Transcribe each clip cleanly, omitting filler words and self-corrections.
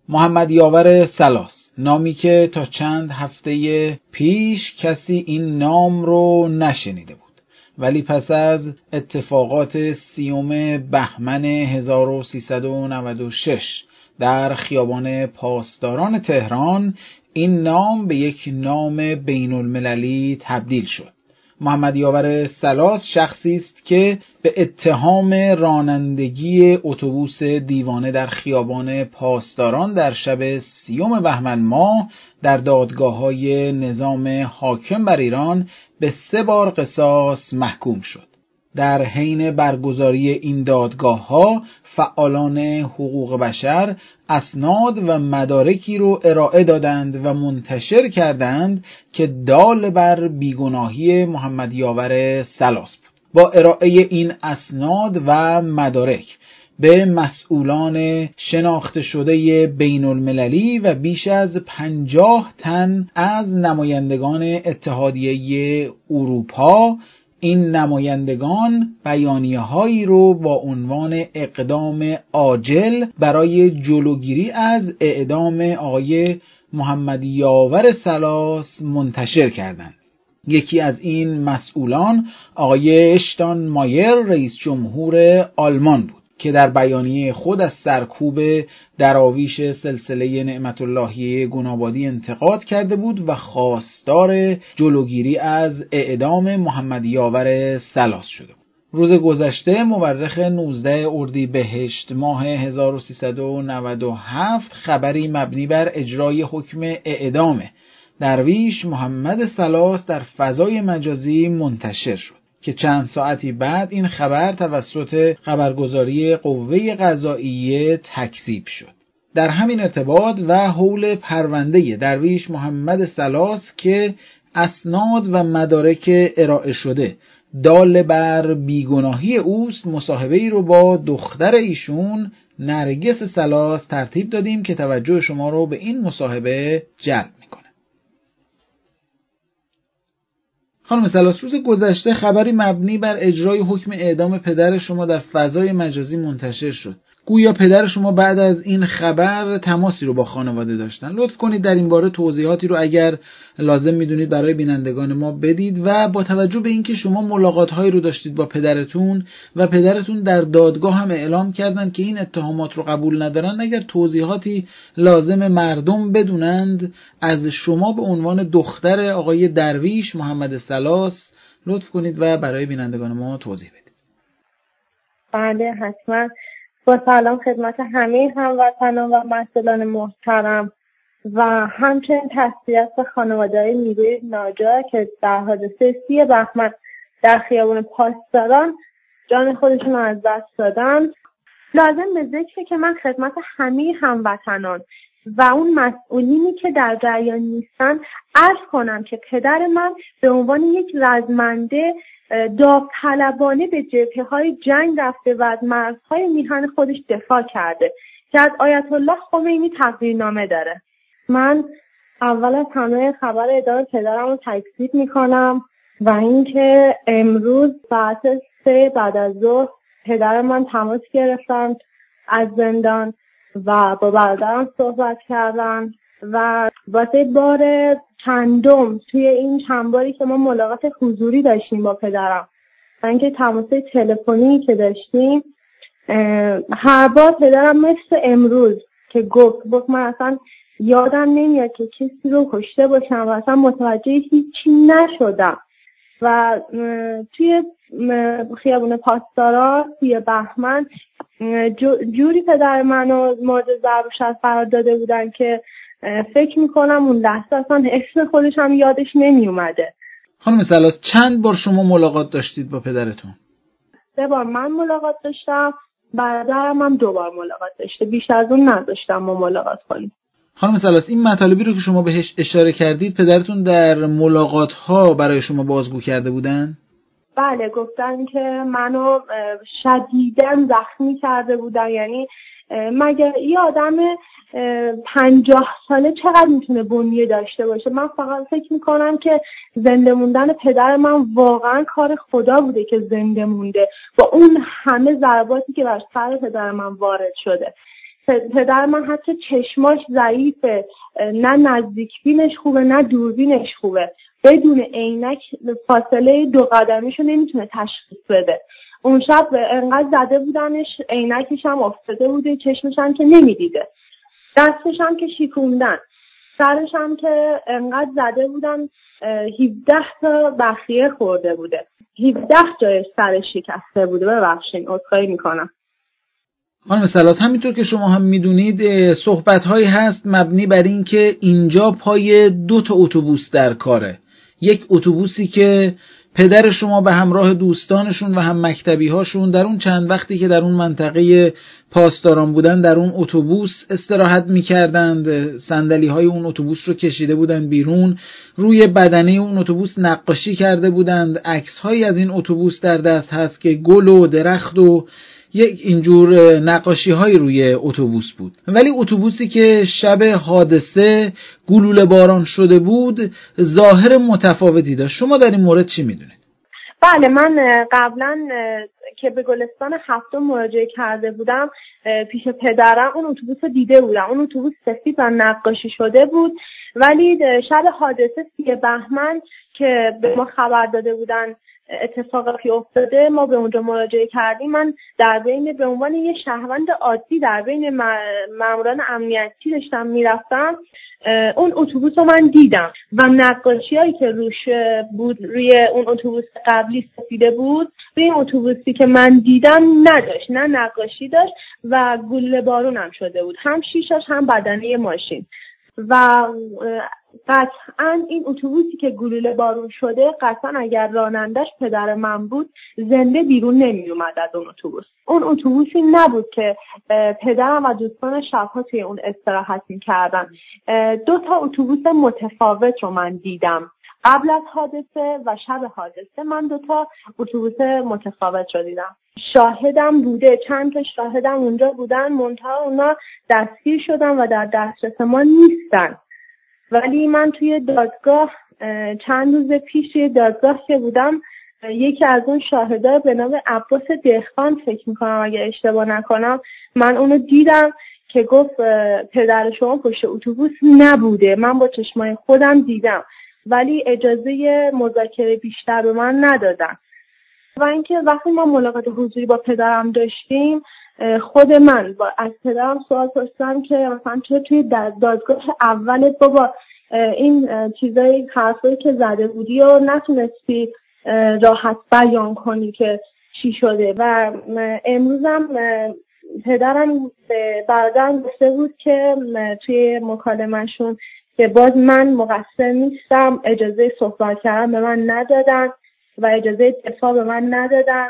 محمد یاور سلاس، نامی که تا چند هفته پیش کسی این نام رو نشنیده بود، ولی پس از اتفاقات 30 بهمن 1396 در خیابان پاسداران تهران این نام به یک نام بین المللی تبدیل شد. محمد یاور سلاس شخصی است که به اتهام رانندگی اتوبوس دیوانه در خیابان پاسداران در شب 30 بهمن ماه در دادگاه‌های نظام حاکم بر ایران به 3 بار قصاص محکوم شد. در حین برگزاری این دادگاه‌ها فعالان حقوق بشر اسناد و مدارکی رو ارائه دادند و منتشر کردند که دال بر بیگناهی محمد یاور سلاس بود. با ارائه این اسناد و مدارک به مسئولان شناخته شده بین المللی و بیش از 50 تن از نمایندگان اتحادیه اروپا، این نمایندگان بیانیه‌هایی رو با عنوان اقدام عاجل برای جلوگیری از اعدام آقای محمد یاور سلاس منتشر کردند. یکی از این مسئولان آقای اشتاینمایر رئیس جمهور آلمان بود که در بیانیه خود از سرکوب دراویش سلسله نعمت اللهیه گنابادی انتقاد کرده بود و خواستار جلوگیری از اعدام محمد یاور سلاس شده بود. روز گذشته مورخ 19 اردیبهشت ماه 1397 خبری مبنی بر اجرای حکم اعدام درویش محمد سلاس در فضای مجازی منتشر شد که چند ساعتی بعد این خبر توسط خبرگزاری قوه قضائیه تکذیب شد. در همین ارتباط و حول پرونده درویش محمد سلاس که اسناد و مدارک ارائه شده دال بر بیگناهی اوست، مصاحبه‌ای رو با دختر ایشون نرگس سلاس ترتیب دادیم که توجه شما رو به این مصاحبه جلب میکنه. خانم سلاس، روز گذشته خبری مبنی بر اجرای حکم اعدام پدر شما در فضای مجازی منتشر شد. گویا پدر شما بعد از این خبر تماسی رو با خانواده داشتن. لطف کنید در این باره توضیحاتی رو اگر لازم میدونید برای بینندگان ما بدید و با توجه به اینکه شما ملاقات‌هایی رو داشتید با پدرتون و پدرتون در دادگاه هم اعلام کردند که این اتهامات رو قبول ندارن، اگر توضیحاتی لازم مردم بدونند از شما به عنوان دختر آقای درویش محمد سلاس لطف کنید و برای بینندگان ما توضیح بدید. بله حتما. با سلام خدمت همه هموطنان و مسئولان محترم و همچنین تسلیت به خانواده‌های نیروی ناجا که در حادثه 30 بهمن در خیابان پاسداران جان خودشون رو از دست دادن. لازم به ذکره که من خدمت همه هموطنان و اون مسئولینی که در جریان نیستن عرض کنم که پدر من به عنوان یک رزمنده داوطلبانه به جبهه‌های جنگ رفته و از مرزهای میهن خودش دفاع کرده که از آیت الله خمینی تقدیرنامه داره. من اول از همه خبر اعدام پدرم رو تکذیب میکنم و اینکه امروز ساعت 3 بعد از ظهر پدر من تماس گرفتن از زندان و با برادرم صحبت کردن و واسه بار چندم توی این چند باری که ما ملاقات حضوری داشتیم با پدرم و اینکه تماس تلفنی که داشتیم هر بار پدرم مثل امروز که گفت من اصلا یادم نمیاد که کسی رو کشته باشم و اصلا متوجه هیچی نشدم و توی خیابون پاسداران 30 بهمن جوری پدر منو مورد ضرب شد قرار داده بودن که فکر میکنم اون لحظه اصلا اسم خودش هم یادش نمی اومده. خانم سلاس، چند بار شما ملاقات داشتید با پدرتون؟ 3 بار من ملاقات داشتم، برادرم هم 2 بار ملاقات داشته، بیش از اون نداشتم ما ملاقات کنیم. خانم سلاس، این مطالبی رو که شما بهش اشاره کردید پدرتون در ملاقات‌ها برای شما بازگو کرده بودن؟ بله، گفتن که منو شدیداً زخمی کرده بودن. یعنی مگه یه آدم 50 ساله چقدر میتونه بنیه داشته باشه؟ من فقط فکر میکنم که زنده موندن پدر من واقعا کار خدا بوده که زنده مونده با اون همه ضرباتی که بر سر پدر من وارد شده. پدر من حتی چشماش ضعیفه، نه نزدیک بینش خوبه نه دوربینش خوبه، بدون عینک فاصله 2 قدمیشو نمیتونه تشخیص بده. اون شب انقدر زده بودنش، عینکش هم افتاده بوده، چشمش هم که نمیدیده، دستش هم که شکوندن، سرش هم که انقدر زده بودن 17 تا بخیه خورده بوده، 17 جای سرش شکسته بوده. ببخشید عذرخواهی میکنم. خانم سلاس، همینطور که شما هم میدونید صحبت‌هایی هست مبنی بر این که اینجا پای 2 تا اتوبوس در کاره. یک اتوبوسی که پدر شما به همراه دوستانشون و هم مکتبی هاشون در اون چند وقتی که در اون منطقه پاسداران بودن در اون اتوبوس استراحت می‌کردند، صندلی‌های اون اتوبوس رو کشیده بودن بیرون، روی بدنه اون اتوبوس نقاشی کرده بودند، عکس‌هایی از این اتوبوس در دست هست که گل و درخت و یک اینجور نقاشی‌های روی اتوبوس بود. ولی اتوبوسی که شب حادثه گلوله باران شده بود ظاهر متفاوتی داشت. شما در این مورد چی میدونید؟ بله، من قبلا که به گلستان 7 مراجعه کرده بودم پیش پدرم اون اتوبوس رو دیده بودم. اون اتوبوس سفید و نقاشی شده بود، ولی شب حادثه 3 بهمن که به ما خبر داده بودن اتفاقی افتاده ما به اونجا مراجعه کردیم. من به عنوان یه شهروند عادی در بین ماموران امنیتی داشتم میرفتم، اون اتوبوس رو من دیدم و نقاشی‌هایی که روش بود روی اون اتوبوس قبلی سفیده بود، روی این اتوبوسی که من دیدم نداشت، نه نقاشی داشت و گلوله بارون هم شده بود، هم شیشاش هم بدنه ماشین. و قطعا این اتوبوسی که گلوله بارون شده قطعا اگر رانندش پدر من بود زنده بیرون نمی اومد از اون اتوبوس. اون اتوبوسی نبود که پدرم و دوستان شبها توی اون استراحت می‌کردن. 2 تا اتوبوس متفاوت رو من دیدم قبل از حادثه و شب حادثه. من 2 تا اتوبوس متفاوت رو دیدم. شاهدم بوده، چند تا شاهدم اونجا بودن، منتها اونا دستگیر شدن و در دسترس ما نیستن. ولی من توی دادگاه چند روز پیش توی دادگاه که بودم، یکی از اون شاهدا به نام عباس دهقان فکر میکنم اگه اشتباه نکنم، من اونو دیدم که گفت پدر شما پشت اتوبوس نبوده، من با چشمای خودم دیدم، ولی اجازه مذاکره بیشتر به من ندادن. و اینکه وقتی ما ملاقات حضوری با پدرم داشتیم، خود من از پدرم سوال پرسیدم که مثلا توی دادگاه اولت بابا این چیزایی حرفایی که زده بودی و نتونستی راحت بیان کنی که چی شده. و امروزم پدرم به برادرم گفته بود که توی مکالمه‌شون که باز من مقصر نیستم، اجازه صحبت کردن به من ندادن و اجازه دفاع به من ندادن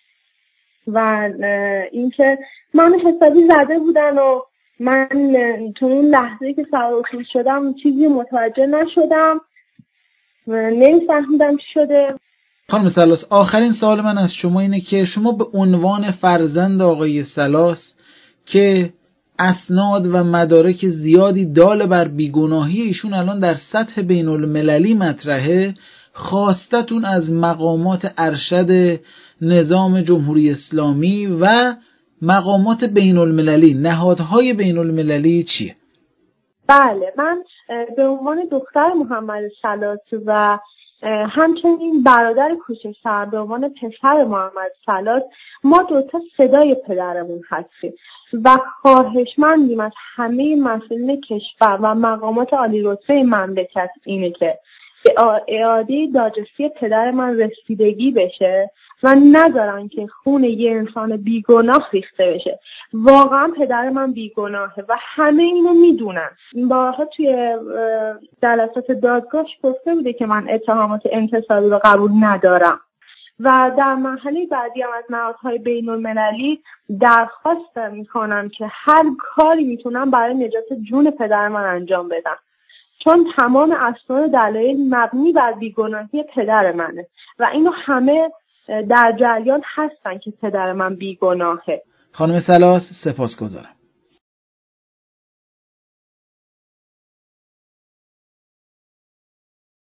و اینکه من حسابی زده بودن و من تو اون لحظه‌ای که سوار اتوبوس شدم چیزی متوجه نشدم، نمی‌فهمیدم چی شده. خانم سلاس، آخرین سوال من از شما اینه که شما به عنوان فرزند آقای سلاس که اسناد و مدارک زیادی دال بر بیگناهی ایشون الان در سطح بین المللی مطرحه، خواستتون از مقامات ارشد نظام جمهوری اسلامی و مقامات بین المللی، نهادهای بین المللی چیه؟ بله، من به عنوان دختر محمد سلاس و همچنین برادر کوچکتر به عنوان پسر محمد سلاس، ما 2 تا صدای پدرمون هستیم و خواهشمندیم از همه مسئولین کشور و مقامات عالی رتبه مملکت اینه که به اعاده دادرسی پدر من رسیدگی بشه و نذارن که خون یه انسان بیگناه ریخته بشه. واقعا پدر من بیگناهه و همه اینو میدونن. بارها توی جلسات دادگاهش گفته بوده که من اتهامات انتصابی رو قبول ندارم و در مرحله بعدی هم از نهادهای بین المللی درخواست میکنم که هر کاری میتونم برای نجات جون پدر من انجام بدم، چون تمام اسناد دلایل مبنی بر بیگناهی پدر منه و اینو همه در جریان هستن که پدر من بیگناهه. خانم سلاس، سپاسگزارم.